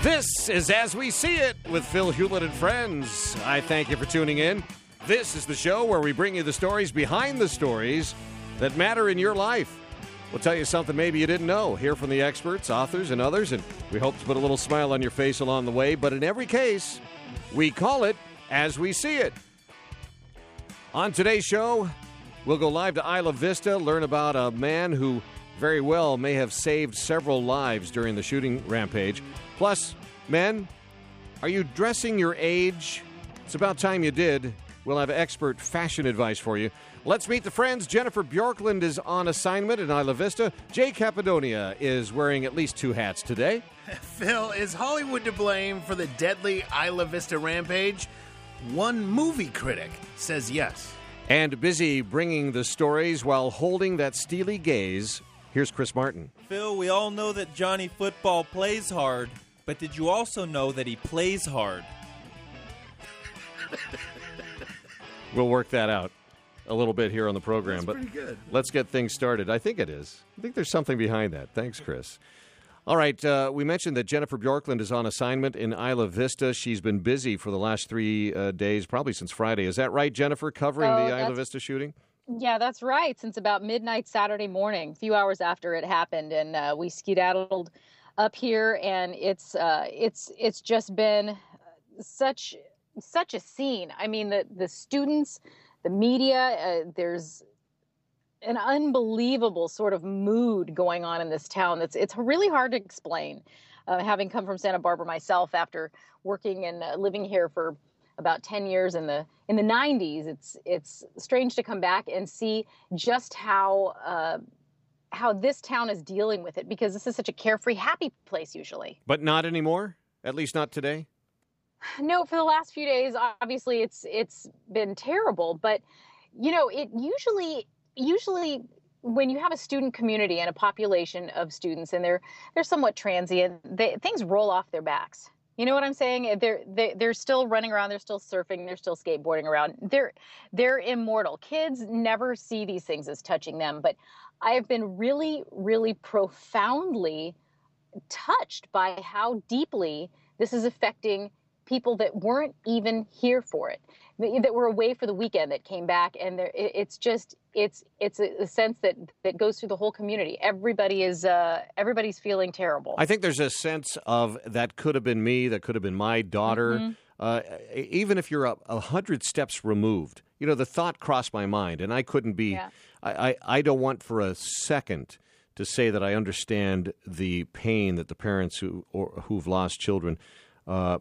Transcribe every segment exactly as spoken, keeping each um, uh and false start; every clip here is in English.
This is As We See It with Phil Hewlett and friends. I thank you for tuning in. This is the show where we bring you the stories behind the stories that matter in your life. We'll tell you something maybe you didn't know. Hear from the experts, authors, and others, and we hope to put a little smile on your face along the way. But in every case, we call it As We See It. On today's show, we'll go live to Isla Vista, learn about a man who very well may have saved several lives during the shooting rampage. Plus, men, are you dressing your age? It's about time you did. We'll have expert fashion advice for you. Let's meet the friends. Jennifer Bjorklund is on assignment in Isla Vista. Jay Capadonia is wearing at least two hats today. Phil, is Hollywood to blame for the deadly Isla Vista rampage? One movie critic says yes. And busy bringing the stories while holding that steely gaze, here's Chris Martin. Phil, we all know that Johnny Football plays hard, but did you also know that he plays hard? We'll work that out a little bit here on the program. That's but pretty good. Let's get things started. I think it is. I think there's something behind that. Thanks, Chris. All right, uh, we mentioned that Jennifer Bjorklund is on assignment in Isla Vista. She's been busy for the last three uh, days, probably since Friday. Is that right, Jennifer, covering oh, the Isla Vista shooting? Yeah, that's right. Since about midnight Saturday morning, a few hours after it happened, and uh, we skedaddled up here, and it's uh, it's it's just been such such a scene. I mean, the the students, the media, uh, there's an unbelievable sort of mood going on in this town. That's it's really hard to explain. Uh, having come from Santa Barbara myself after working and uh, living here for about ten years in the in the nineties, it's it's strange to come back and see just how uh, how this town is dealing with it, because this is such a carefree, happy place usually. But not anymore? At least not today? No, for the last few days, obviously it's it's been terrible. But you know, it usually usually when you have a student community and a population of students, and they're they're somewhat transient, they, things roll off their backs. You know what I'm saying? They're they, they're still running around. They're still surfing. They're still skateboarding around. They're they're immortal. Kids never see these things as touching them. But I have been really, really profoundly touched by how deeply this is affecting people that weren't even here for it, that were away for the weekend, that came back, and it's just it's it's a sense that that goes through the whole community. Everybody is uh, everybody's feeling terrible. I think there's a sense of that could have been me, that could have been my daughter. Mm-hmm. Uh, even if you're a, a hundred steps removed, you know, the thought crossed my mind, and I couldn't be. Yeah. I, I I don't want for a second to say that I understand the pain that the parents who or who've lost children. Uh,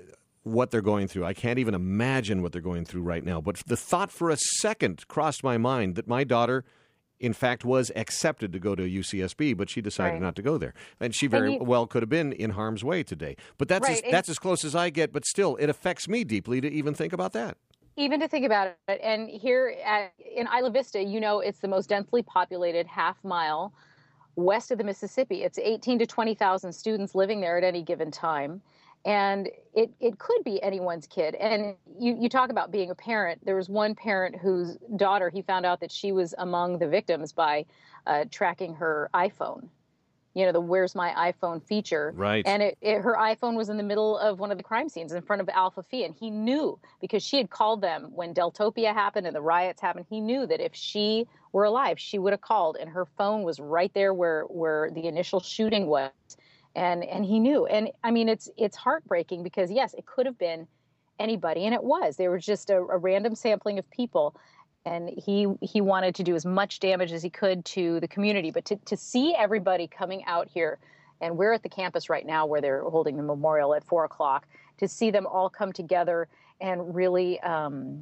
what they're going through. I can't even imagine what they're going through right now. But the thought for a second crossed my mind that my daughter, in fact, was accepted to go to U C S B, but she decided right. not to go there. And she very and you, well could have been in harm's way today. But that's right. as, that's as close as I get, but still, it affects me deeply to even think about that. Even to think about it. And here at, in Isla Vista, you know, it's the most densely populated half mile west of the Mississippi. It's eighteen to twenty thousand students living there at any given time. And it, it could be anyone's kid. And you, you talk about being a parent. There was one parent whose daughter, he found out that she was among the victims by uh, tracking her iPhone. You know, the Where's My iPhone feature. Right. And it, it, her iPhone was in the middle of one of the crime scenes in front of Alpha Phi. And he knew, because she had called them when Deltopia happened and the riots happened, he knew that if she were alive, she would have called. And her phone was right there where, where the initial shooting was. And and he knew. And I mean, it's it's heartbreaking because, yes, it could have been anybody. And it was. There was just a, a random sampling of people. And he he wanted to do as much damage as he could to the community. But to, to see everybody coming out here, and we're at the campus right now where they're holding the memorial at four o'clock, to see them all come together and really um,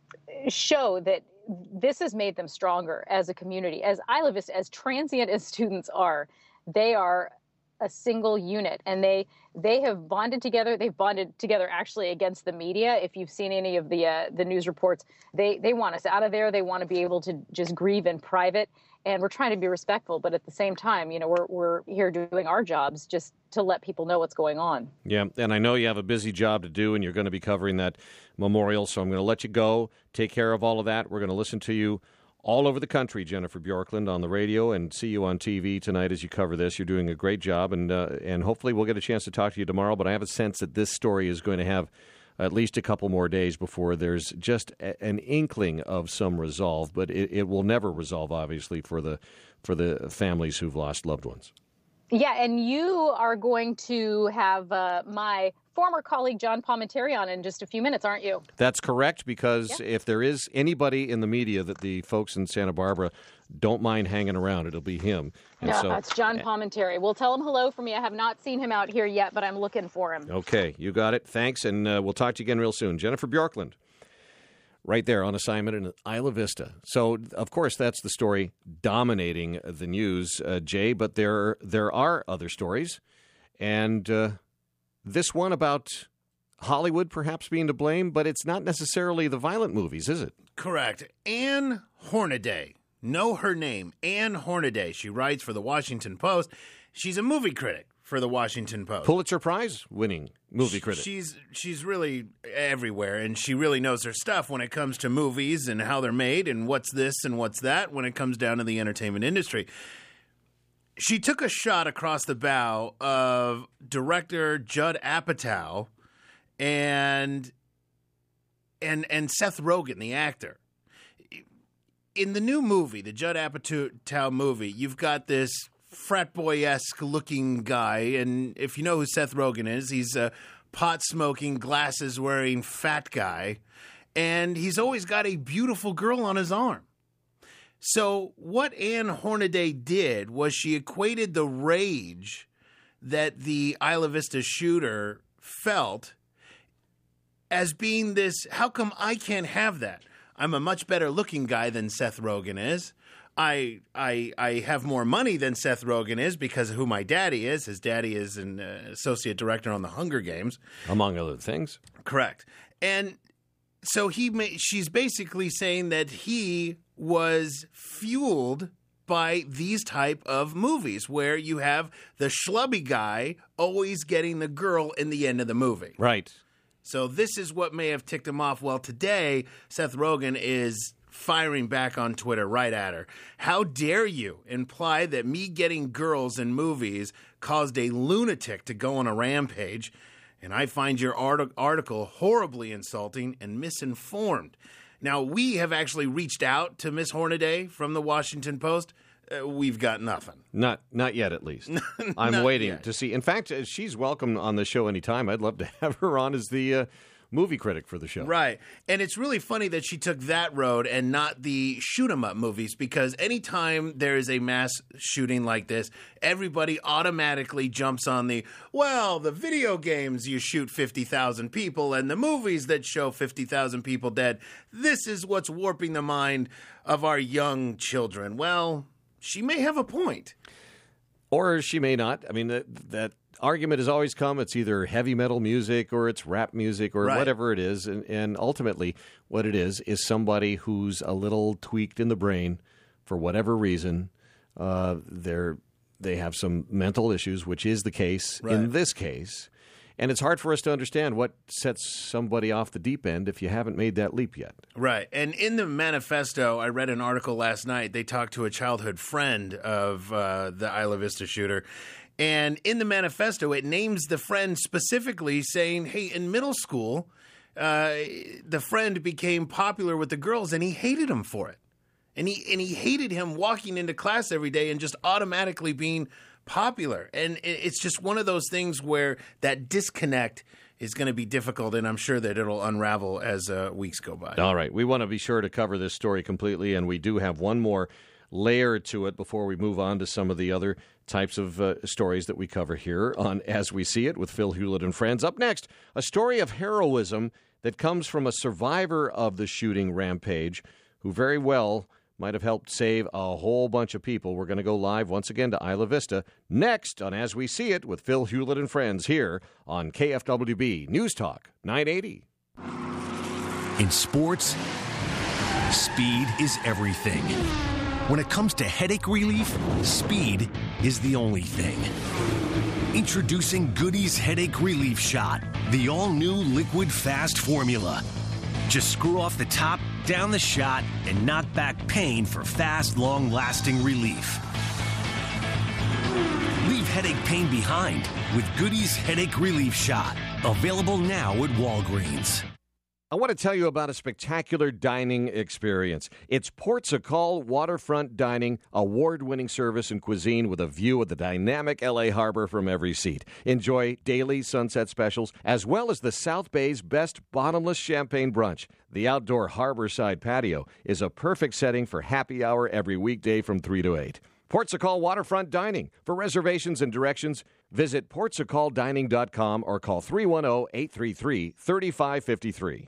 show that this has made them stronger as a community. As Isla Vista, as transient as students are, they are a single unit, and they they have bonded together. They've bonded together actually against the media. If you've seen any of the uh, the news reports, they they want us out of there. They want to be able to just grieve in private, and we're trying to be respectful. But at the same time, you know, we're we're here doing our jobs just to let people know what's going on. Yeah, and I know you have a busy job to do, and you're going to be covering that memorial. So I'm going to let you go. Take care of all of that. We're going to listen to you all over the country, Jennifer Bjorklund, on the radio, and see you on T V tonight as you cover this. You're doing a great job, and uh, and hopefully we'll get a chance to talk to you tomorrow, but I have a sense that this story is going to have at least a couple more days before there's just a, an inkling of some resolve, but it, it will never resolve, obviously, for the for the families who've lost loved ones. Yeah, and you are going to have uh, my former colleague John Palminteri on in just a few minutes, aren't you? That's correct, because yeah. if there is anybody in the media that the folks in Santa Barbara don't mind hanging around, it'll be him. And no, so, that's John Palminteri. We'll tell him hello for me. I have not seen him out here yet, but I'm looking for him. Okay, you got it. Thanks, and uh, we'll talk to you again real soon. Jennifer Bjorklund, right there on assignment in Isla Vista. So, of course, that's the story dominating the news, uh, Jay, but there, there are other stories, and uh, this one about Hollywood perhaps being to blame, but it's not necessarily the violent movies, is it? Correct. Anne Hornaday. Know her name, Anne Hornaday. She writes for the Washington Post. She's a movie critic for the Washington Post. Pulitzer Prize winning movie critic. She's she's really everywhere, and she really knows her stuff when it comes to movies and how they're made and what's this and what's that when it comes down to the entertainment industry. She took a shot across the bow of director Judd Apatow and and and Seth Rogen, the actor. In the new movie, the Judd Apatow movie, you've got this frat boy-esque looking guy, and if you know who Seth Rogen is, he's a pot-smoking, glasses-wearing fat guy, and he's always got a beautiful girl on his arm. So what Anne Hornaday did was she equated the rage that the Isla Vista shooter felt as being this, how come I can't have that? I'm a much better looking guy than Seth Rogen is. I I I have more money than Seth Rogen is because of who my daddy is. His daddy is an uh, associate director on the Hunger Games, among other things. Correct. And so he ma- she's basically saying that he was fueled by these type of movies where you have the schlubby guy always getting the girl in the end of the movie. Right. So this is what may have ticked him off. Well, today, Seth Rogen is firing back on Twitter right at her. How dare you imply that me getting girls in movies caused a lunatic to go on a rampage? And I find your art- article horribly insulting and misinformed. Now, we have actually reached out to Miss Hornaday from the Washington Post. Uh, we've got nothing. Not not yet, at least. I'm waiting yet. to see. In fact, uh, she's welcome on the show anytime. I'd love to have her on as the uh, movie critic for the show. Right. And it's really funny that she took that road and not the shoot-'em-up movies, because anytime there is a mass shooting like this, everybody automatically jumps on the, well, the video games you shoot fifty thousand people and the movies that show fifty thousand people dead. This is what's warping the mind of our young children. Well, she may have a point. Or she may not. I mean, that, that argument has always come. It's either heavy metal music or it's rap music or right. whatever it is. And, and ultimately, what it is, is somebody who's a little tweaked in the brain for whatever reason. Uh, they're, they have some mental issues, which is the case right. in this case. And it's hard for us to understand what sets somebody off the deep end if you haven't made that leap yet. Right. And in the manifesto, I read an article last night. They talked to a childhood friend of uh, the Isla Vista shooter. And in the manifesto, it names the friend specifically saying, hey, in middle school, uh, the friend became popular with the girls and he hated him for it. And he, and he hated him walking into class every day and just automatically being popular. And it's just one of those things where that disconnect is going to be difficult, and I'm sure that it'll unravel as uh, weeks go by. All right. We want to be sure to cover this story completely, and we do have one more layer to it before we move on to some of the other types of uh, stories that we cover here on As We See It with Phil Hewlett and Friends. Up next, a story of heroism that comes from a survivor of the shooting rampage who very well might have helped save a whole bunch of people. We're going to go live once again to Isla Vista next on As We See It with Phil Hewlett and Friends here on K F W B News Talk nine eighty. In sports, speed is everything. When it comes to headache relief, speed is the only thing. Introducing Goody's Headache Relief Shot, the all-new liquid fast formula. Just screw off the top down the shot and knock back pain for fast, long-lasting relief. Leave headache pain behind with Goody's Headache Relief Shot. Available now at Walgreens. I want to tell you about a spectacular dining experience. It's Portugal Waterfront Dining, award-winning service and cuisine with a view of the dynamic L A harbor from every seat. Enjoy daily sunset specials, as well as the South Bay's best bottomless champagne brunch. The outdoor harborside patio is a perfect setting for happy hour every weekday from three to eight. Portugal Waterfront Dining. For reservations and directions, visit portugal dining dot com or call three one zero, eight three three, three five five three.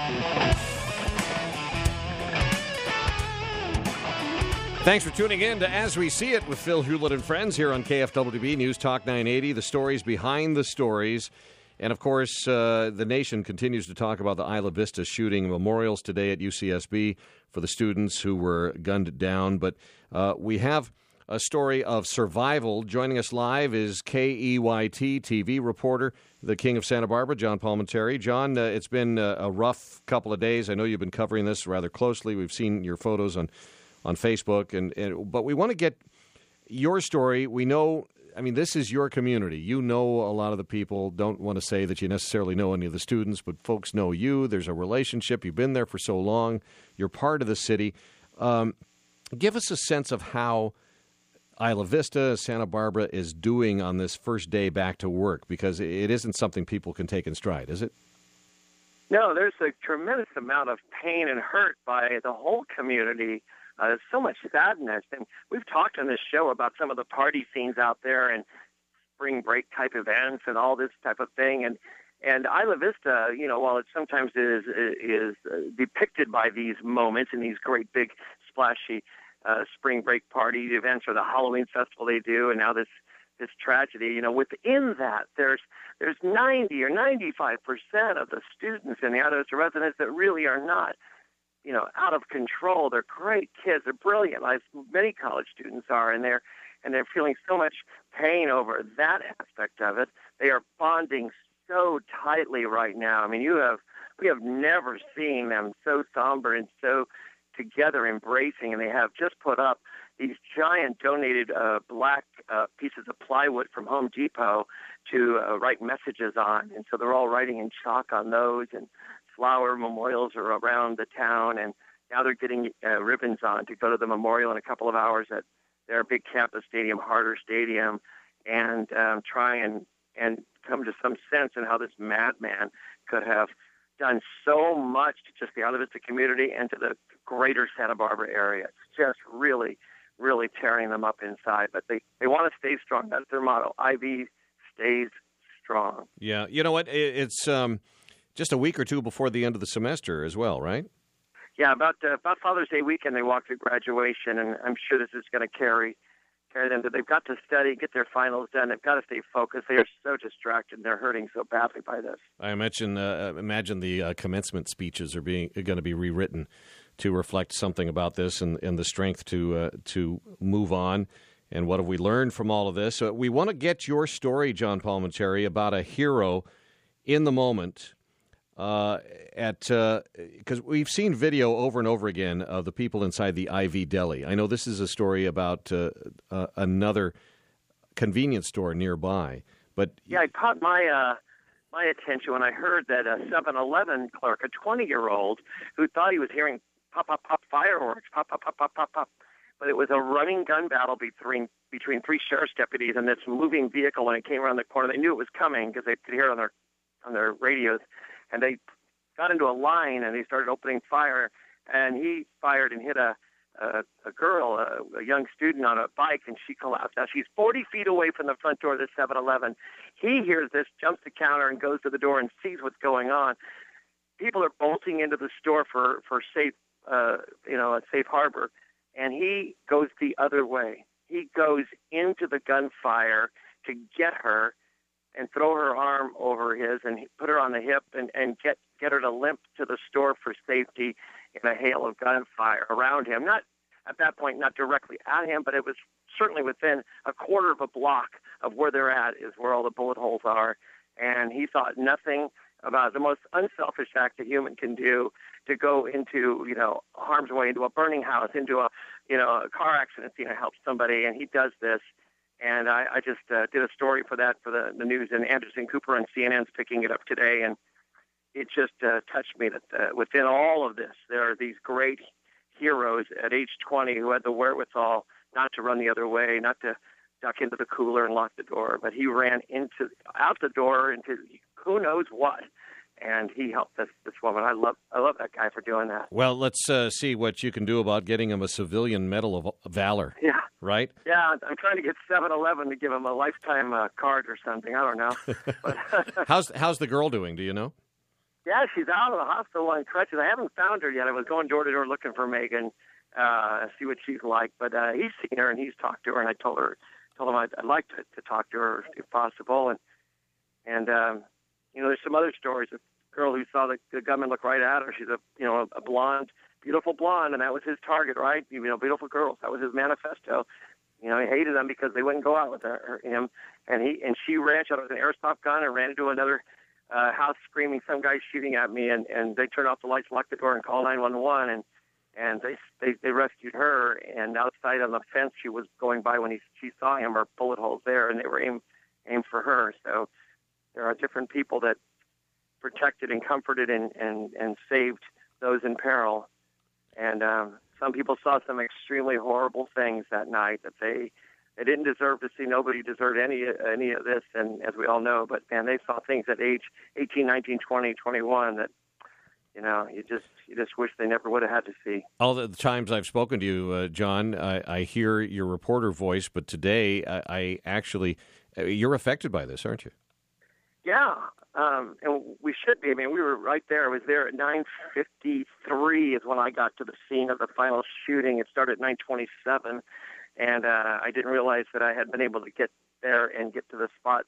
Thanks for tuning in to As We See It with Phil Hewlett and friends here on K F W B News Talk nine eighty. The stories behind the stories. And, of course, uh, the nation continues to talk about the Isla Vista shooting. Memorials today at U C S B for the students who were gunned down. But uh, we have a story of survival. Joining us live is K E Y T T V reporter, the King of Santa Barbara, John Palminteri. John, uh, it's been uh, a rough couple of days. I know you've been covering this rather closely. We've seen your photos on, on Facebook. and, and But we want to get your story. We know, I mean, this is your community. You know a lot of the people. Don't want to say that you necessarily know any of the students, but folks know you. There's a relationship. You've been there for so long. You're part of the city. Um, give us a sense of how Isla Vista, Santa Barbara is doing on this first day back to work, because it isn't something people can take in stride, is it? No, there's a tremendous amount of pain and hurt by the whole community. Uh, there's so much sadness. And we've talked on this show about some of the party scenes out there and spring break type events and all this type of thing. And and Isla Vista, you know, while it sometimes is is depicted by these moments and these great big splashy Uh, spring break party events or the Halloween festival they do, and now this this tragedy. You know, within that, there's there's ninety or ninety-five percent of the students and the Isla Vista residents that really are not, you know, out of control. They're great kids. They're brilliant, like many college students are, and they're and they're feeling so much pain over that aspect of it. They are bonding so tightly right now. I mean, you have we have never seen them so somber and so together embracing, and they have just put up these giant donated uh, black uh, pieces of plywood from Home Depot to uh, write messages on, and so they're all writing in chalk on those, and flower memorials are around the town, and now they're getting uh, ribbons on to go to the memorial in a couple of hours at their big campus stadium, Harder Stadium, and um, try and, and come to some sense in how this madman could have done so much to just the Isla Vista community and to the greater Santa Barbara area. It's just really, really tearing them up inside. But they, they want to stay strong. That's their motto. I V stays strong. Yeah. You know what? It's um, just a week or two before the end of the semester as well, right? Yeah, about uh, about Father's Day weekend, they walk through graduation, and I'm sure this is going to carry carry them. They've got to study, get their finals done. They've got to stay focused. They are so distracted. They're hurting so badly by this. I imagine uh, imagine the uh, commencement speeches are being are going to be rewritten to reflect something about this and, and the strength to uh, to move on. And what have we learned from all of this? Uh, we want to get your story, John Palminteri, about a hero in the moment. Uh, at because uh, we've seen video over and over again of the people inside the I V Deli. I know this is a story about uh, uh, another convenience store nearby, but yeah, it caught my uh, my attention when I heard that a seven eleven clerk, a twenty-year-old, who thought he was hearing pop, pop, pop fireworks, pop, pop, pop, pop, pop, pop, but it was a running gun battle between between three sheriff's deputies and this moving vehicle. When it came around the corner, they knew it was coming because they could hear it on their on their radios. And they got into a line, and they started opening fire. And he fired and hit a a, a girl, a, a young student on a bike, and she collapsed. Now, she's forty feet away from the front door of the seven eleven. He hears this, jumps the counter, and goes to the door and sees what's going on. People are bolting into the store for, for safe, uh, you know, a safe harbor. And he goes the other way. He goes into the gunfire to get her and throw her arm over his and put her on the hip and, and get, get her to limp to the store for safety in a hail of gunfire around him. Not at that point, not directly at him, but it was certainly within a quarter of a block of where they're at is where all the bullet holes are. And he thought nothing about the most unselfish act a human can do, to go into, you know, harm's way, into a burning house, into a, you know, a car accident scene to help somebody, and he does this. And I, I just uh, did a story for that for the, the news, and Anderson Cooper on C N N's picking it up today, and it just uh, touched me that uh, within all of this, there are these great heroes at age twenty who had the wherewithal not to run the other way, not to duck into the cooler and lock the door, but he ran into out the door into who knows what, and he helped this this woman. I love I love that guy for doing that. Well, let's uh, see what you can do about getting him a civilian Medal of Valor. Yeah. Right? Yeah, I'm trying to get seven eleven to give him a lifetime uh, card or something. I don't know. But how's how's the girl doing? Do you know? Yeah, she's out of the hospital on crutches. I haven't found her yet. I was going door to door looking for Megan, uh, see what she's like. But uh, he's seen her and he's talked to her, and I told her, told him I'd, I'd like to, to talk to her if possible. And and um, you know, there's some other stories. A girl who saw the, the gunman look right at her. She's a you know a blonde. Beautiful blonde, and that was his target, right? You know, beautiful girls. That was his manifesto. You know, he hated them because they wouldn't go out with her, him. And he and she ran, shot with an airsoft gun, and ran into another uh, house, screaming, "Some guy's shooting at me!" And, and they turned off the lights, locked the door, and called nine one one. And and they, they they rescued her. And outside on the fence, she was going by when he she saw him, or bullet holes there, and they were aimed aimed for her. So there are different people that protected and comforted and and, and saved those in peril. And um, some people saw some extremely horrible things that night that they they didn't deserve to see. Nobody deserved any any of this, and as we all know. But man, they saw things at age eighteen, nineteen, twenty, twenty-one that you know you just you just wish they never would have had to see. All the times I've spoken to you, uh, John, I, I hear your reporter voice, but today I, I actually uh, you're affected by this, aren't you? Yeah. Um, and we should be. I mean, we were right there. I was there at nine fifty-three is when I got to the scene of the final shooting. It started at nine twenty-seven, and uh, I didn't realize that I had been able to get there and get to the spot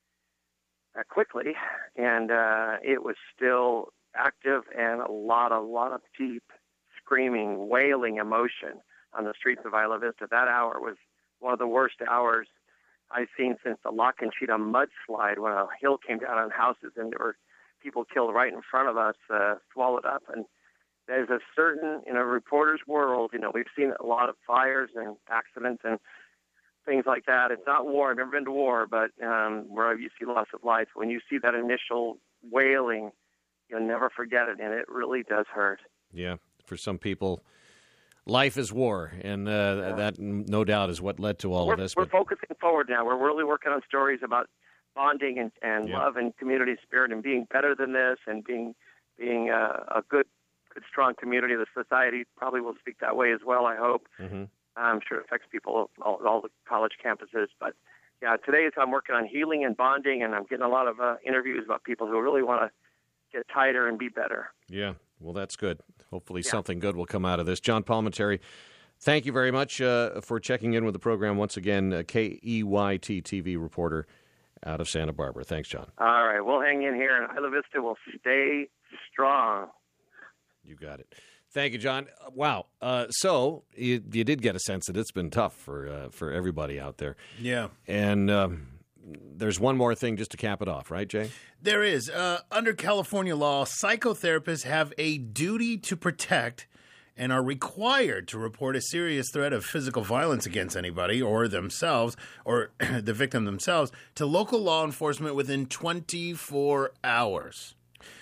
uh, quickly. And uh, it was still active, and a lot, a lot of deep screaming, wailing emotion on the streets of Isla Vista. That hour was one of the worst hours I've seen since the La Conchita mudslide, when a hill came down on houses and there were people killed right in front of us, uh, swallowed up. And there's a certain, in a reporter's world, you know, we've seen a lot of fires and accidents and things like that. It's not war. I've never been to war, but um, where you see loss of life. When you see that initial wailing, you'll never forget it, and it really does hurt. Yeah, for some people, life is war, and uh, yeah. that, no doubt, is what led to all we're, of this. We're but... focusing forward now. We're really working on stories about bonding and, and yeah. love and community spirit, and being better than this, and being being uh, a good, good, strong community. The society probably will speak that way as well, I hope. Mm-hmm. I'm sure it affects people all, all the college campuses. But, yeah, today is I'm working on healing and bonding, and I'm getting a lot of uh, interviews about people who really want to get tighter and be better. Yeah. Well, that's good. Hopefully yeah. something good will come out of this. John Palminteri, thank you very much uh, for checking in with the program once again. Uh, K E Y T T V reporter out of Santa Barbara. Thanks, John. All right. We'll hang in here, and Isla Vista will stay strong. You got it. Thank you, John. Wow. Uh, so you, you did get a sense that it's been tough for uh, for everybody out there. Yeah. And um, there's one more thing just to cap it off, right, Jay? There is. Uh, under California law, psychotherapists have a duty to protect and are required to report a serious threat of physical violence against anybody or themselves or the victim themselves to local law enforcement within twenty-four hours.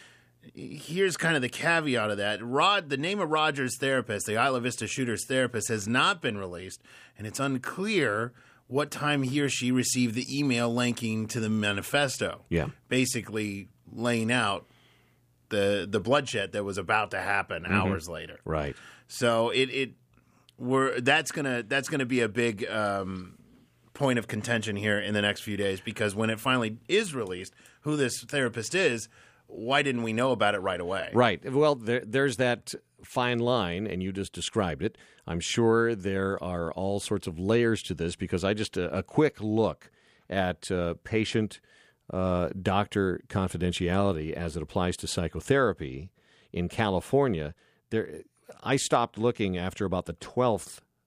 Here's kind of the caveat of that. Rod, the name of Roger's therapist, the Isla Vista shooter's therapist, has not been released, and it's unclear what time he or she received the email linking to the manifesto. Yeah. Basically laying out the the bloodshed that was about to happen mm-hmm. hours later. Right. So it it we're that's gonna that's gonna be a big um, point of contention here in the next few days, because when it finally is released, who this therapist is, why didn't we know about it right away? Right. Well, there, there's that fine line, and you just described it. I'm sure there are all sorts of layers to this, because I just, a, a quick look at uh, patient uh, doctor confidentiality as it applies to psychotherapy in California, there, I stopped looking after about the twelfth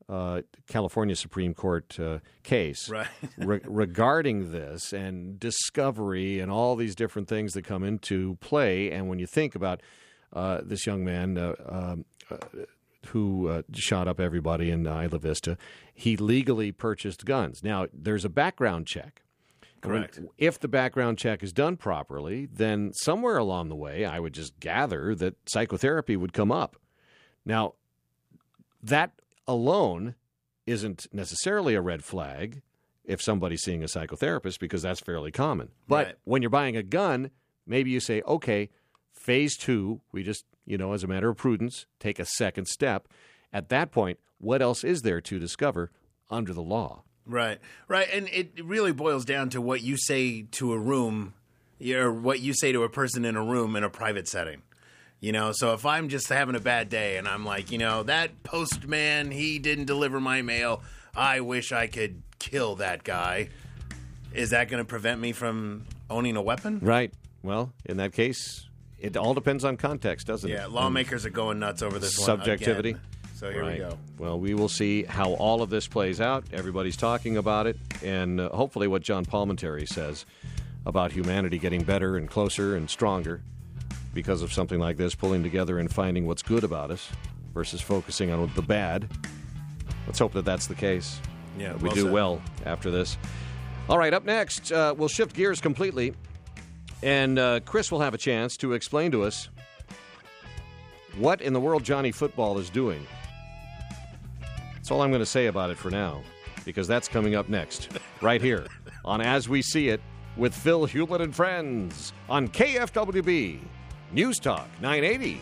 uh, California Supreme Court uh, case Right. re- regarding this and discovery and all these different things that come into play. And when you think about uh, this young man uh, um, uh, who uh, shot up everybody in Isla Vista, he legally purchased guns. Now, there's a background check. Correct. When, if the background check is done properly, then somewhere along the way, I would just gather that psychotherapy would come up. Now, that alone isn't necessarily a red flag if somebody's seeing a psychotherapist, because that's fairly common. But Right. when you're buying a gun, maybe you say, okay, phase two, we just, you know, as a matter of prudence, take a second step. At that point, what else is there to discover under the law? Right, right, and it really boils down to what you say to a room, or what you say to a person in a room in a private setting. You know, so if I'm just having a bad day and I'm like, you know, that postman, he didn't deliver my mail, I wish I could kill that guy. Is that going to prevent me from owning a weapon? Right. Well, in that case, it all depends on context, doesn't it? Yeah, lawmakers are going nuts over this one Subjectivity. again. So here Right. we go. Well, we will see how all of this plays out. Everybody's talking about it, and uh, hopefully what John Palminteri says about humanity getting better and closer and stronger because of something like this, pulling together and finding what's good about us versus focusing on the bad. Let's hope that that's the case. Yeah, that we well do said. well after this. All right, up next, uh, we'll shift gears completely, and uh, Chris will have a chance to explain to us what in the world Johnny Football is doing. That's all I'm going to say about it for now, because that's coming up next, right here on As We See It with Phil Hewlett and Friends on K F W B News Talk nine eighty.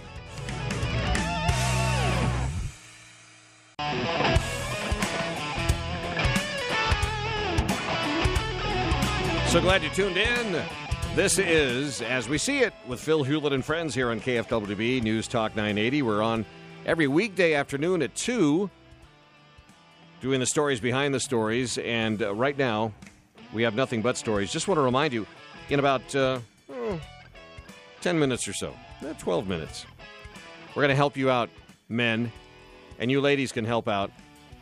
So glad you tuned in. This is As We See It with Phil Hewlett and Friends here on K F W B News Talk nine eighty. We're on every weekday afternoon at two, doing the stories behind the stories. And uh, right now, we have nothing but stories. Just want to remind you, in about uh, oh, ten minutes or so, eh, twelve minutes, we're going to help you out, men. And you ladies can help out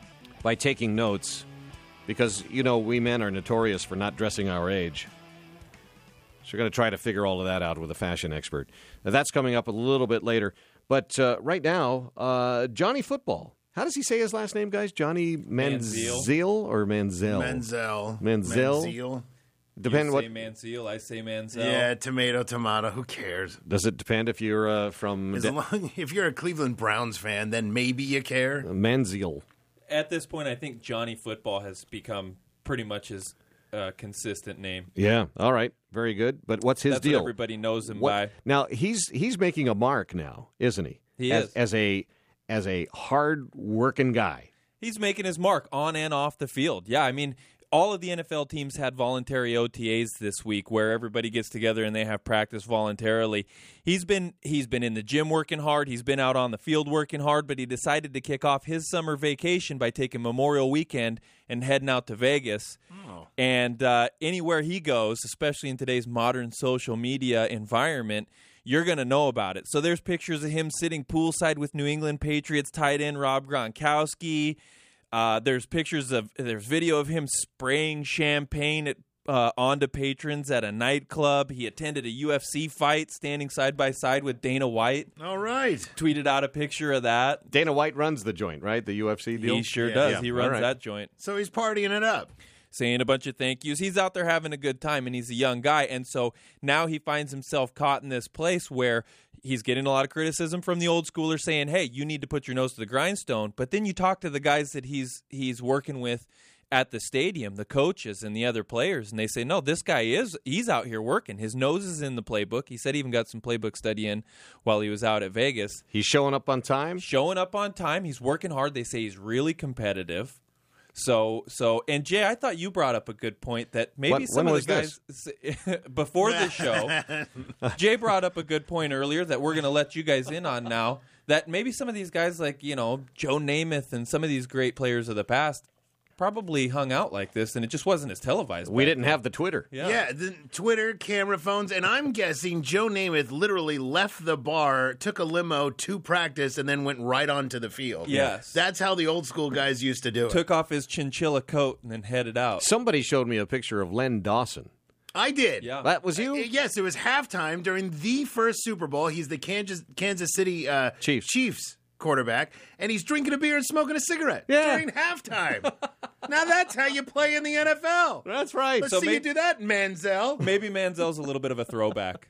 by taking notes. Because, you know, we men are notorious for not dressing our age. So we're going to try to figure all of that out with a fashion expert. Now, that's coming up a little bit later. But uh, right now, uh, Johnny Football. How does he say his last name, guys? Johnny Manziel, Manziel. or Manziel? Menzel. Menzel? Menziel. Depend you what? say Manziel, I say Manziel. Yeah, tomato, tomato. Who cares? Does it depend if you're uh, from As De- long, if you're a Cleveland Browns fan, then maybe you care. Manziel? At this point, I think Johnny Football has become pretty much his uh, consistent name. Yeah. All right. Very good. But what's his That's deal? what everybody knows him What- by. Now he's he's making a mark now, isn't he? He as, is. as a as a hard working guy. He's making his mark on and off the field. Yeah, I mean, all of the N F L teams had voluntary O T As this week where everybody gets together and they have practice voluntarily. He's been he's been in the gym working hard. He's been out on the field working hard, but he decided to kick off his summer vacation by taking Memorial Weekend and heading out to Vegas. Oh. And uh, anywhere he goes, especially in today's modern social media environment, you're going to know about it. So there's pictures of him sitting poolside with New England Patriots tight end Rob Gronkowski. Uh, there's pictures of, there's video of him spraying champagne at, uh, onto patrons at a nightclub. He attended a U F C fight standing side by side with Dana White. All right. Tweeted out a picture of that. Dana White runs the joint, right? The U F C deal. He sure Yeah, does. yeah. He runs All right. that joint. So he's partying it up. Saying a bunch of thank yous. He's out there having a good time, and he's a young guy. And so now he finds himself caught in this place where he's getting a lot of criticism from the old schoolers saying, hey, you need to put your nose to the grindstone. But then you talk to the guys that he's he's working with at the stadium, the coaches and the other players, and they say, no, this guy is he's out here working. His nose is in the playbook. He said he even got some playbook study in while he was out at Vegas. He's showing up on time. Showing up on time. He's working hard. They say he's really competitive. So, so, and Jay, I thought you brought up a good point that maybe What- some when of the guys before the show, Jay brought up a good point earlier that we're going to let you guys in on now. That maybe some of these guys, like you know Joe Namath and some of these great players of the past, probably hung out like this, and it just wasn't as televised. We back didn't then. have the Twitter. Yeah. Yeah, the Twitter, camera phones, and I'm guessing Joe Namath literally left the bar, took a limo to practice, and then went right onto the field. Yes. That's how the old school guys used to do it. Took off his chinchilla coat and then headed out. Somebody showed me a picture of Len Dawson. I did. Yeah. That was you? Uh, Yes, it was halftime during the first Super Bowl. He's the Kansas Kansas City uh, Chiefs. Chiefs quarterback, and he's drinking a beer and smoking a cigarette Yeah. during halftime. Now that's how you play in the N F L. That's right. Let's So see may- you do that, Manziel. Maybe Manziel's a little bit of a throwback.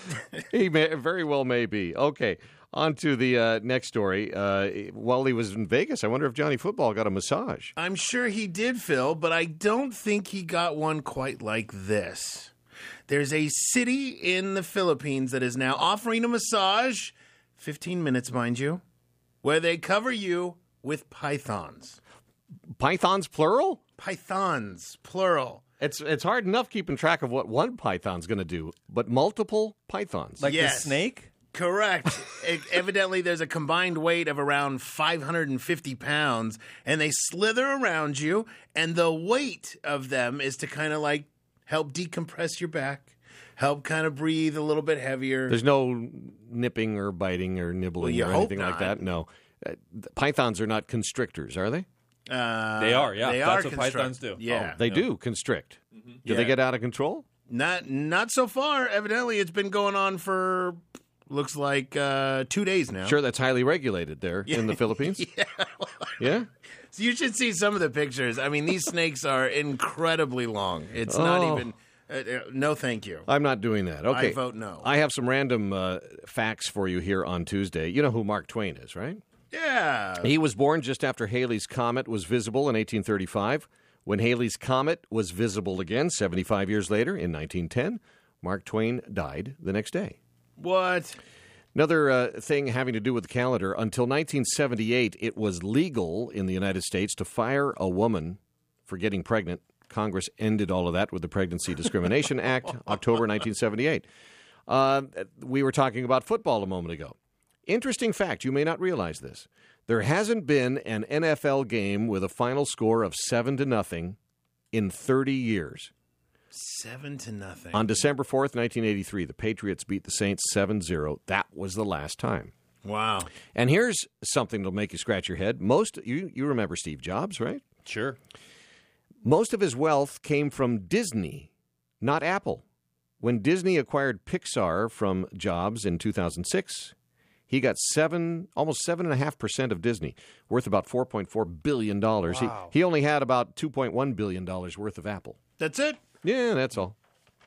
He may, very well may be. Okay, on to the uh, next story. Uh, while he was in Vegas, I wonder if Johnny Football got a massage. I'm sure he did, Phil, but I don't think he got one quite like this. There's a city in the Philippines that is now offering a massage, fifteen minutes, mind you, where they cover you with pythons. Pythons, plural? Pythons, plural. It's it's hard enough keeping track of what one python's going to do, but multiple pythons. Like Yes. the snake? Correct. E- Evidently, there's a combined weight of around five hundred fifty pounds, and they slither around you, and the weight of them is to kind of like help decompress your back, help kind of breathe a little bit heavier. There's no nipping or biting or nibbling Well, you or hope anything like not. that. No. Uh, pythons are not constrictors, are they? Uh, They are, yeah. They That's are what pythons construct- do. Yeah. Oh, they do constrict. Do Yeah. they get out of control? Not not so far. Evidently, it's been going on for looks like uh, two days now. Sure, that's highly regulated there in the Philippines. Yeah. Yeah? So you should see some of the pictures. I mean, these snakes are incredibly long. It's not Oh. even. Uh, uh, no, thank you. I'm not doing that. Okay. I vote no. I have some random uh, facts for you here on Tuesday. You know who Mark Twain is, right? Yeah. He was born just after Halley's Comet was visible in eighteen thirty-five. When Halley's Comet was visible again seventy-five years later in nineteen ten, Mark Twain died the next day. What? Another uh, thing having to do with the calendar, until nineteen seventy-eight, it was legal in the United States to fire a woman for getting pregnant. Congress ended all of that with the Pregnancy Discrimination Act, October nineteen seventy-eight. Uh, we were talking about football a moment ago. Interesting fact, you may not realize this. There hasn't been an N F L game with a final score of seven to nothing in thirty years. Seven to nothing. On December fourth, nineteen eighty-three, the Patriots beat the Saints seven zero. That was the last time. Wow. And here's something that'll make you scratch your head. Most you you remember Steve Jobs, right? Sure. Most of his wealth came from Disney, not Apple. When Disney acquired Pixar from Jobs in two thousand six, he got seven, almost seven and a half percent of Disney, worth about four point four billion dollars. Wow. He he only had about two point one billion dollars worth of Apple. That's it? Yeah, that's all.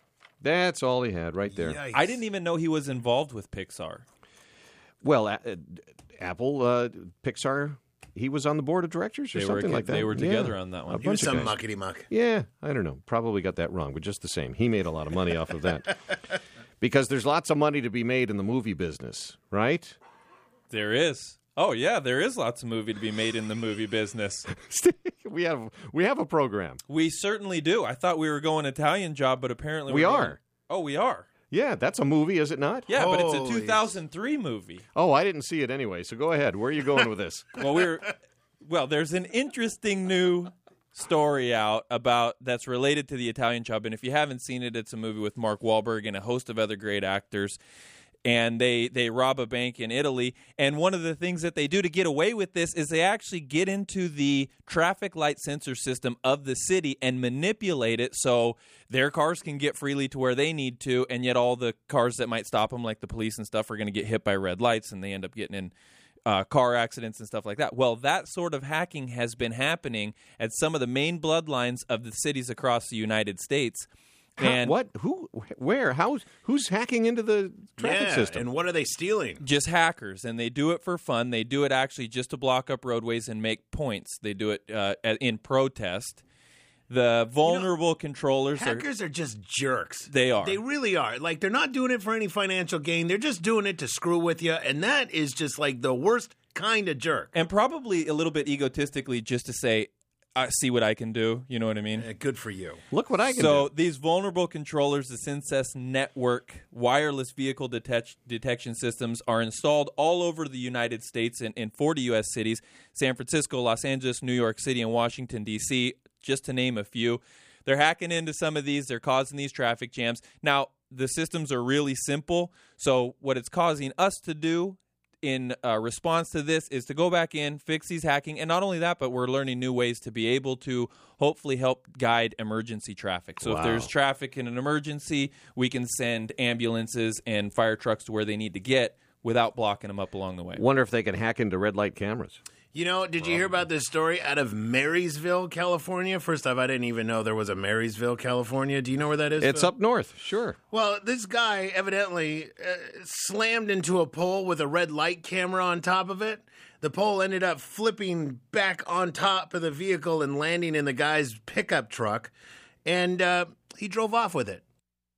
That's all he had right there. Yikes. I didn't even know he was involved with Pixar. Well, a- uh, Apple, uh, Pixar, he was on the board of directors or They were something like that. they were together Yeah. on that A one. He was bunch of some guys. muckety muck. Yeah, I don't know. Probably got that wrong, but just the same. He made a lot of money off of that. Because there's lots of money to be made in the movie business, right? There is. Oh yeah, there is lots of movie to be made in the movie business. we have we have a program. We certainly do. I thought we were going Italian Job, but apparently We we're are. going- Oh, we are. Yeah, that's a movie, is it not? Yeah, but it's a Holy- two thousand three movie. Oh, I didn't see it anyway, so go ahead. Where are you going with this? Well, we're well. There's an interesting new story out about that's related to the Italian Job, and if you haven't seen it, it's a movie with Mark Wahlberg and a host of other great actors. And they, they rob a bank in Italy. And one of the things that they do to get away with this is they actually get into the traffic light sensor system of the city and manipulate it so their cars can get freely to where they need to, and yet all the cars that might stop them, like the police and stuff, are going to get hit by red lights, and they end up getting in uh, car accidents and stuff like that. Well, that sort of hacking has been happening at some of the main bloodlines of the cities across the United States. How- And what? Who? Where? How? Who's hacking into the traffic Yeah, system? and what are they stealing? just hackers, and they do it for fun. They do it actually just to block up roadways and make points. They do it uh, in protest. The vulnerable controllers are Hackers are just jerks. They are. They really are. Like, they're not doing it for any financial gain. They're just doing it to screw with you, and that is just like the worst kind of jerk. and probably a little bit egotistically just to say, I see what I can do. You know what I mean? Uh, good for you. Look what I can So do. these vulnerable controllers, the Syncess Network wireless vehicle detect- detection systems, are installed all over the United States in, in forty U S cities: San Francisco, Los Angeles, New York City, and Washington, D C, just to name a few. They're hacking into some of these. They're causing these traffic jams. Now, the systems are really simple. So what it's causing us to do in uh, response to this is to go back in, fix these hacking, and not only that, but we're learning new ways to be able to hopefully help guide emergency traffic. So Wow. if there's traffic in an emergency, we can send ambulances and fire trucks to where they need to get without blocking them up along the way. Wonder if they can hack into red light cameras. You know, did you hear about this story out of Marysville, California? First off, I didn't even know there was a Marysville, California. Do you know where that is? It's Phil? up north, sure. Well, this guy evidently uh, slammed into a pole with a red light camera on top of it. The pole ended up flipping back on top of the vehicle and landing in the guy's pickup truck, and uh, he drove off with it.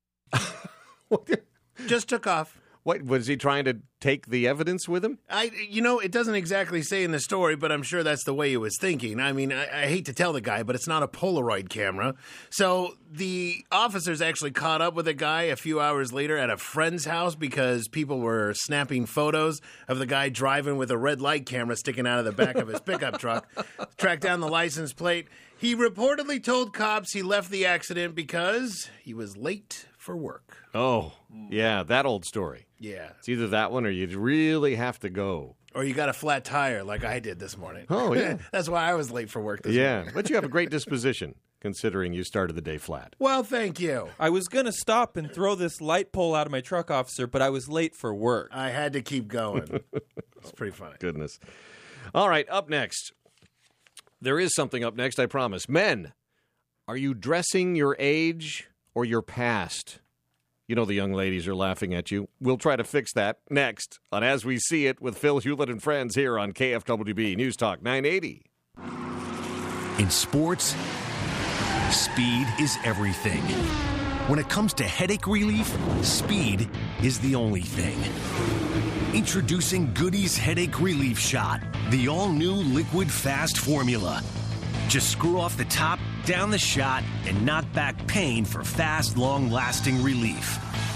Just took off. What, was he trying to take the evidence with him? I, you know, it doesn't exactly say in the story, but I'm sure that's the way he was thinking. I mean, I, I hate to tell the guy, but it's not a Polaroid camera. So the officers actually caught up with the guy a few hours later at a friend's house because people were snapping photos of the guy driving with a red light camera sticking out of the back of his pickup truck. Tracked down the license plate. He reportedly told cops he left the accident because he was late for work. Oh, yeah, that old story. Yeah. It's either that one or you really have to go. Or you got a flat tire like I did this morning. Oh, yeah. That's why I was late for work this Yeah, morning. but you have a great disposition, considering you started the day flat. Well, thank you. I was going to stop and throw this light pole out of my truck, officer, but I was late for work. I had to keep going. It's pretty funny. Goodness. All right, up next. There is something up next, I promise. Men, are you dressing your age or your past? You know the young ladies are laughing at you. We'll try to fix that next on As We See It with Phil Hewlett and Friends here on K F W B News Talk nine eighty. In sports, speed is everything. When it comes to headache relief, speed is the only thing. Introducing Goody's Headache Relief Shot, the all-new liquid fast formula. Just screw off the top, down the shot, and knock back pain for fast, long-lasting relief.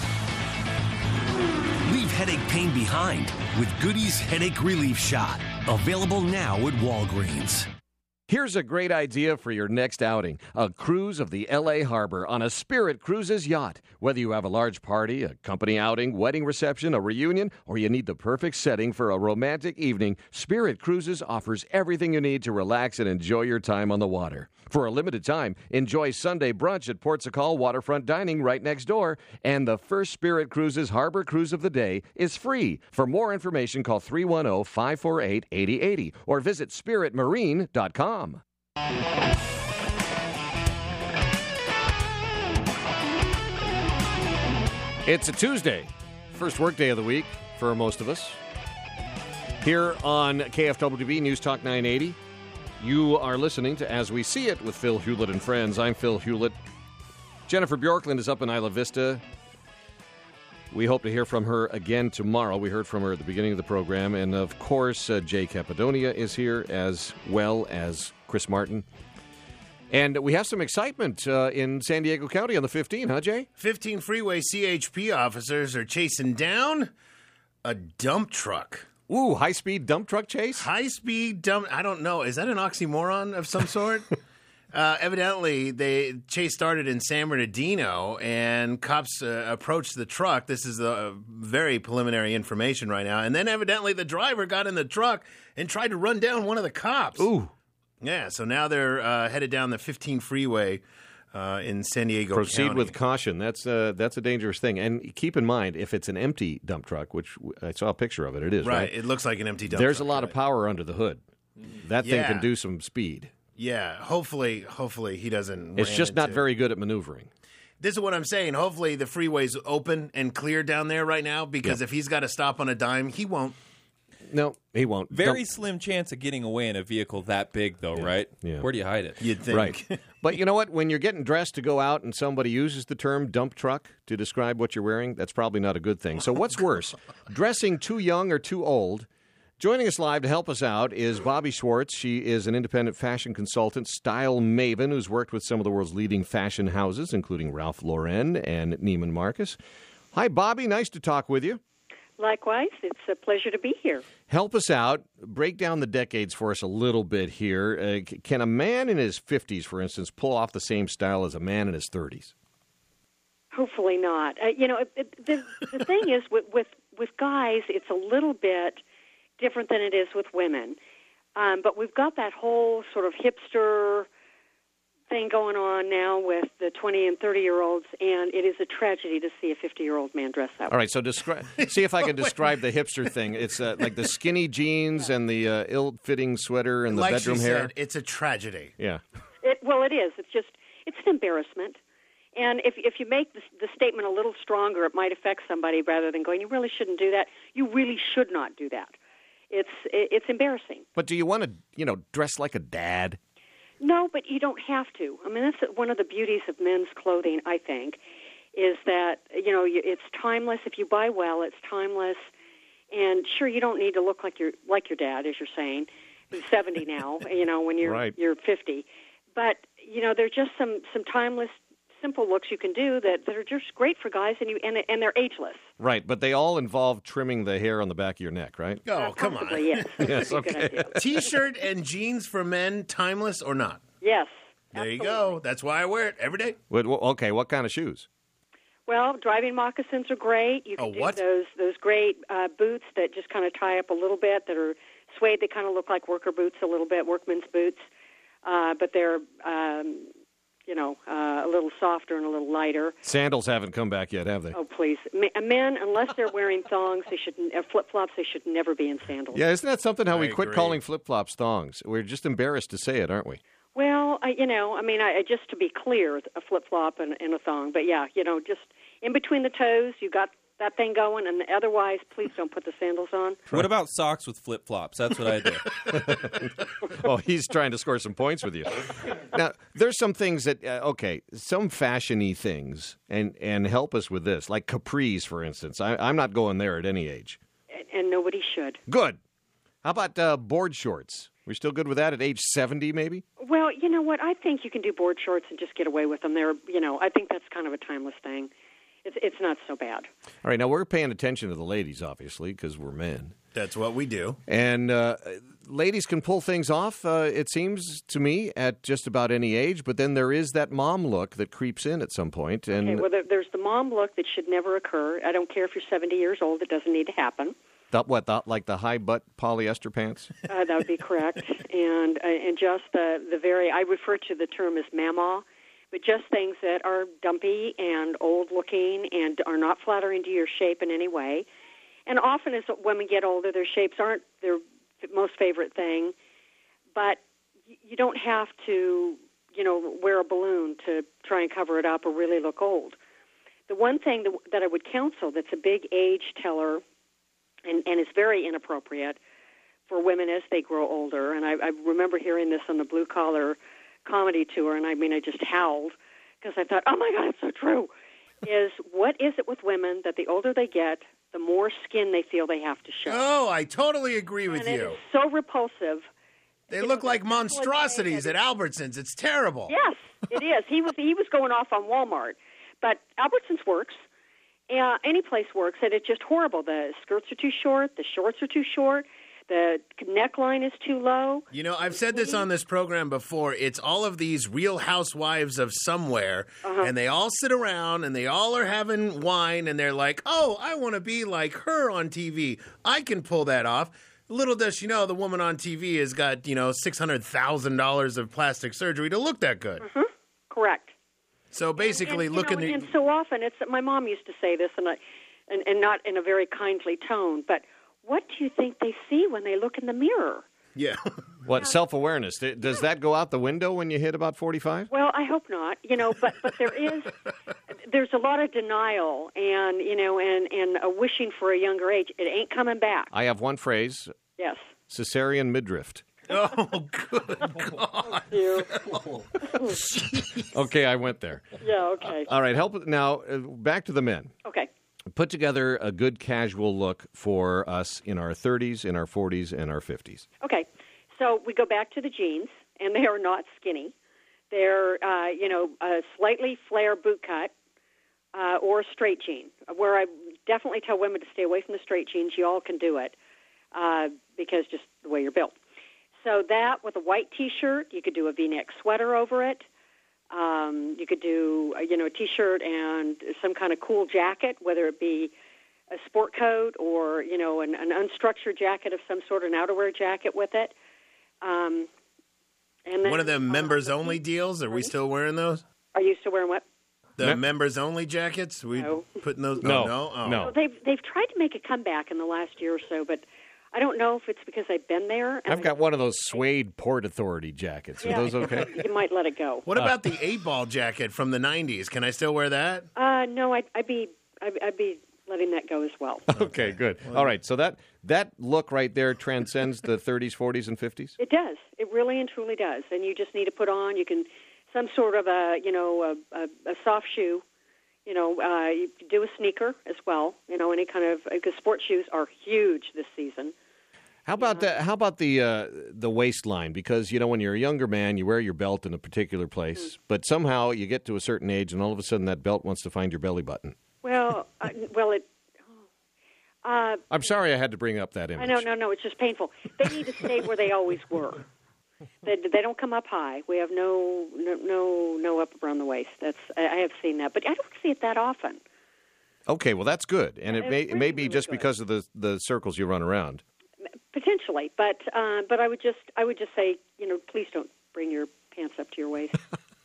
Leave headache pain behind with Goody's Headache Relief Shot. Available now at Walgreens. Here's a great idea for your next outing. A cruise of the L A Harbor on a Spirit Cruises yacht. Whether you have a large party, a company outing, wedding reception, a reunion, or you need the perfect setting for a romantic evening, Spirit Cruises offers everything you need to relax and enjoy your time on the water. For a limited time, enjoy Sunday brunch at Port Sacal Waterfront Dining right next door. And the first Spirit Cruises Harbor Cruise of the day is free. For more information, call three one zero, five four eight, eight zero eight zero or visit spirit marine dot com. It's a Tuesday, first workday of the week for most of us. Here on K F W B News Talk nine eighty, you are listening to As We See It with Phil Hewlett and Friends. I'm Phil Hewlett. Jennifer Bjorklund is up in Isla Vista. We hope to hear from her again tomorrow. We heard from her at the beginning of the program. And, of course, uh, Jay Capadonia is here, as well as Chris Martin. And we have some excitement uh, in San Diego County on the fifteenth, huh, Jay? fifteen freeway C H P officers are chasing down a dump truck. Ooh, high-speed dump truck chase? High-speed dump... I don't know. Is that an oxymoron of some sort? Uh, evidently, the chase started in San Bernardino, and cops uh, approached the truck. This is uh, very preliminary information right now. And then evidently the driver got in the truck and tried to run down one of the cops. Ooh. Yeah, so now they're uh, headed down the fifteen freeway uh, in San Diego Proceed County. with caution. That's uh, that's a dangerous thing. And keep in mind, if it's an empty dump truck, which I saw a picture of it, it is, right? Right, it looks like an empty dump There's truck, a lot right? of power under the hood. That thing Yeah. can do some speed. Yeah, hopefully, hopefully he doesn't. It's ram just not into- very good at maneuvering. This is what I'm saying. Hopefully the freeway's open and clear down there right now, because Yeah. if he's got to stop on a dime, he won't. No, he won't. Very Dump- slim chance of getting away in a vehicle that big, though, right? Yeah. Where do you hide it? You'd think. Right. But you know what? When you're getting dressed to go out and somebody uses the term dump truck to describe what you're wearing, that's probably not a good thing. So what's worse, dressing too young or too old? Joining us live to help us out is Bobby Schwartz. She is an independent fashion consultant, style maven, who's worked with some of the world's leading fashion houses, including Ralph Lauren and Neiman Marcus. Hi, Bobby. Nice to talk with you. Likewise. It's a pleasure to be here. Help us out. Break down the decades for us a little bit here. Uh, c- can a man in his fifties, for instance, pull off the same style as a man in his thirties? Hopefully not. Uh, you know, it, it, the, the thing is, with, with, with guys, it's a little bit different than it is with women. Um, but we've got that whole sort of hipster thing going on now with the twenty and thirty-year-olds, and it is a tragedy to see a fifty-year-old man dress that way. All right, so describe. see if I can describe the hipster thing. It's uh, like the skinny jeans and the uh, ill-fitting sweater and the like bedroom she hair. said, it's a tragedy. Yeah. It, well, it is. It's just, it's an embarrassment. And if if you make the, the statement a little stronger, it might affect somebody rather than going, you really shouldn't do that. You really should not do that. It's it, it's embarrassing. But do you want to, you know, dress like a dad? No, but you don't have to. I mean, that's one of the beauties of men's clothing, I think, is that, you know, you, it's timeless. If you buy well, it's timeless. And sure, you don't need to look like your like your dad, as you're saying. He's seventy now, you know, when you're Right. you're fifty. But, you know, there's just some, some timeless, simple looks you can do that, that are just great for guys, and you and, and they're ageless. Right, but they all involve trimming the hair on the back of your neck, right? Oh, Uh, come on. possibly, yes. Yes, That's a good okay. idea. T-shirt and jeans for men, timeless or not? Yes. There you absolutely. go. That's why I wear it every day. What, what- okay, what kind of shoes? Well, driving moccasins are great. You can Oh, do what? those those great uh, boots that just kind of tie up a little bit, that are suede. They kind of look like worker boots a little bit, workman's boots, uh, but they're um, you know uh, a little softer and a little lighter. Sandals haven't come back yet, have they? Oh, please, Ma- men, unless they're wearing thongs, they should uh, flip flops. They should never be in sandals. Yeah, isn't that something how I we quit agree. calling flip-flops thongs? We're just embarrassed to say it, aren't we? Well, I, you know, I mean, I, just to be clear, a flip flop and, and a thong. But yeah, you know, just in between the toes, you got that thing going, and otherwise, please don't put the sandals on. What about socks with flip flops? That's what I do. Oh, he's trying to score some points with you. Now, there's some things that, uh, okay, some fashion-y things, and, and help us with this, like capris, for instance. I, I'm not going there at any age. And, and nobody should. Good. How about uh, board shorts? We're still good with that at age seventy, maybe? Well, you know what? I think you can do board shorts and just get away with them. They're, you know, I think that's kind of a timeless thing. It's it's not so bad. All right, now we're paying attention to the ladies, obviously, because we're men. That's what we do. And uh, ladies can pull things off, uh, it seems to me, at just about any age. But then there is that mom look that creeps in at some point. And Okay, well, there, there's the mom look that should never occur. I don't care if you're seventy years old; it doesn't need to happen. the, what, the, like the high butt polyester pants? Uh, that would be correct. And uh, and just the the very, I refer to the term as mama, but just things that are dumpy and old looking and are not flattering to your shape in any way. And often as women get older, their shapes aren't their most favorite thing. But y- you don't have to, you know, wear a balloon to try and cover it up or really look old. The one thing that, that I would counsel that's a big age teller and, and is very inappropriate for women as they grow older, and I, I remember hearing this on the Blue Collar Comedy Tour, and I mean, I just howled because I thought, oh my God, it's so true, is what is it with women that the older they get, the more skin they feel they have to show? Oh, I totally agree with and it you. is so repulsive. They you look know, like people like monstrosities saying at Albertsons. It's terrible. Yes, it is. He was he was going off on Walmart, but Albertsons works. Uh, any place works, and it's just horrible. The skirts are too short. The shorts are too short. The neckline is too low. You know, I've said this on this program before. It's all of these real housewives of somewhere, Uh-huh. and they all sit around and they all are having wine, and they're like, oh, I want to be like her on T V. I can pull that off. Little does she know, the woman on T V has got, you know, six hundred thousand dollars of plastic surgery to look that good. Mm-hmm. Correct. So basically, and, look you in know, the... and so often it's my mom used to say this, and I, and, and not in a very kindly tone. But what do you think they see when they look in the mirror? Yeah. What, self-awareness? Th- Does that go out the window when you hit about forty-five? Well, I hope not. You know, but but there is there's a lot of denial, and you know, and and a wishing for a younger age. It ain't coming back. I have one phrase, Yes. cesarean midriff. Oh, good God. You. Okay, I went there. Yeah. Okay. All right, help now. Uh, back to the men. Okay. put together a good casual look for us in our thirties, in our forties, and our fifties. Okay, so we go back to the jeans, and they are not skinny. They're, uh, you know, a slightly flare boot cut uh, or a straight jean, where I definitely tell women to stay away from the straight jeans. You all can do it uh, because just the way you're built. So that with a white T-shirt, you could do a V-neck sweater over it. Um, you could do, uh, you know, a T-shirt and some kind of cool jacket, whether it be a sport coat or, you know, an, an unstructured jacket of some sort, an outerwear jacket with it. Um And then, One of them uh, members-only deals? Are we still wearing those? Are you still wearing what? The Mem- members-only jackets? We No. putting those? No. Oh, no. Oh. No. Well, they've they've tried to make a comeback in the last year or so, but I don't know if it's because I've been there. and I've I- got one of those suede Port Authority jackets. Are Yeah, those okay? You might let it go. What about the eight-ball jacket from the nineties? Can I still wear that? Uh, no, I'd, I'd be I'd, I'd be letting that go as well. Okay, good. All right, so that that look right there transcends the thirties, forties, and fifties? It does. It really and truly does. And you just need to put on, you can, some sort of a, you know, a, a, a soft shoe. You know, uh, you could do a sneaker as well. You know, any kind of, because sports shoes are huge this season. How about the how about the uh, the waistline? Because you know when you're a younger man, you wear your belt in a particular place, but somehow you get to a certain age, and all of a sudden that belt wants to find your belly button. Well, uh, well, it. Uh, I'm sorry I had to bring up that image. I know, no, no, it's just painful. They need to stay where they always were. They, they don't come up high. We have no, no, no, no up around the waist. That's I, I have seen that, but I don't see it that often. Okay, well that's good, and it It's may it may really, be really just good. because of the the circles you run around. Potentially, but uh, but I would just I would just say, you know, please don't bring your pants up to your waist.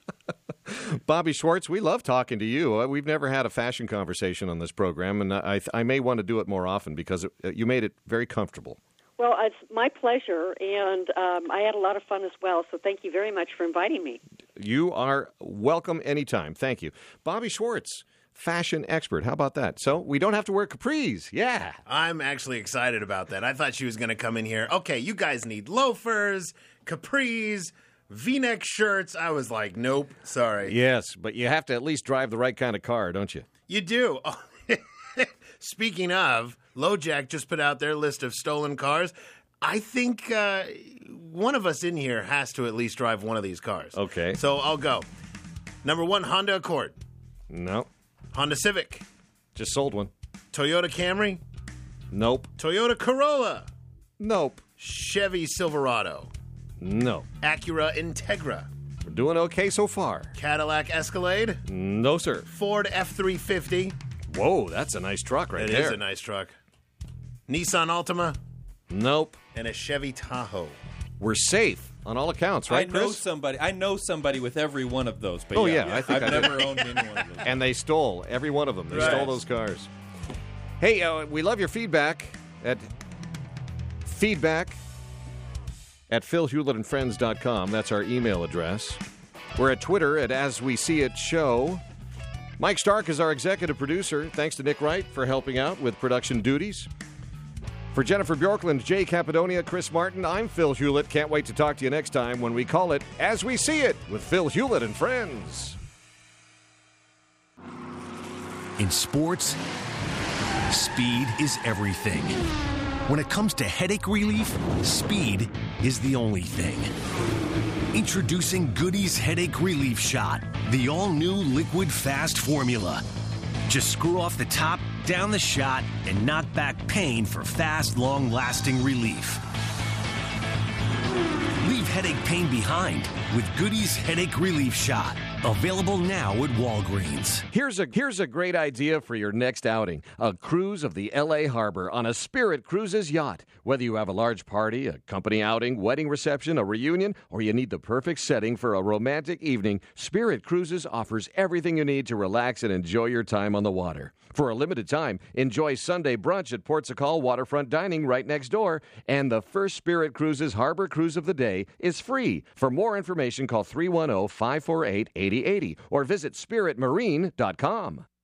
Bobby Schwartz, we love talking to you. Uh, We've never had a fashion conversation on this program, and I I may want to do it more often because it, you made it very comfortable. Well, it's my pleasure, and um, I had a lot of fun as well. So thank you very much for inviting me. You are welcome anytime. Thank you. Bobby Schwartz, fashion expert. How about that? So we don't have to wear capris. Yeah. I'm actually excited about that. I thought she was going to come in here. Okay, you guys need loafers, capris, V-neck shirts. I was like, nope, sorry. Yes, but you have to at least drive the right kind of car, don't you? You do. Oh, speaking of, LoJack just put out their list of stolen cars. I think uh, one of us in here has to at least drive one of these cars. Okay. So I'll go. Number one, Honda Accord. No. Honda Civic. Just sold one. Toyota Camry. Nope. Toyota Corolla. Nope. Chevy Silverado. No. Acura Integra. We're doing okay so far. Cadillac Escalade. No, sir. Ford F three fifty. Whoa, that's a nice truck right It there. is a nice truck. Nissan Altima. Nope. And a Chevy Tahoe. We're safe on all accounts, right, I know Chris? somebody. I know somebody with every one of those. But Oh, yeah, yeah, I think I've I do. never owned any one of those. And they stole every one of them. They Right. stole those cars. Hey, uh, we love your feedback at feedback at phil hewlett and friends dot com. That's our email address. We're at Twitter at As We See It Show. Mike Stark is our executive producer. Thanks to Nick Wright for helping out with production duties. For Jennifer Bjorkland, Jay Capadonia, Chris Martin, I'm Phil Hewlett. Can't wait to talk to you next time when we call it As We See It with Phil Hewlett and Friends. In sports, speed is everything. When it comes to headache relief, speed is the only thing. Introducing Goody's Headache Relief Shot, the all-new liquid fast formula. Just screw off the top, down the shot, and knock back pain for fast, long-lasting relief. Leave headache pain behind with Goody's Headache Relief Shot. Available now at Walgreens. Here's a here's a great idea for your next outing. A cruise of the L A Harbor on a Spirit Cruises yacht. Whether you have a large party, a company outing, wedding reception, a reunion, or you need the perfect setting for a romantic evening, Spirit Cruises offers everything you need to relax and enjoy your time on the water. For a limited time, enjoy Sunday brunch at Port Sacal Waterfront Dining right next door, and the first Spirit Cruises Harbor Cruise of the day is free. For more information, call three one zero, five four eight, eight zero eight zero or visit spirit marine dot com.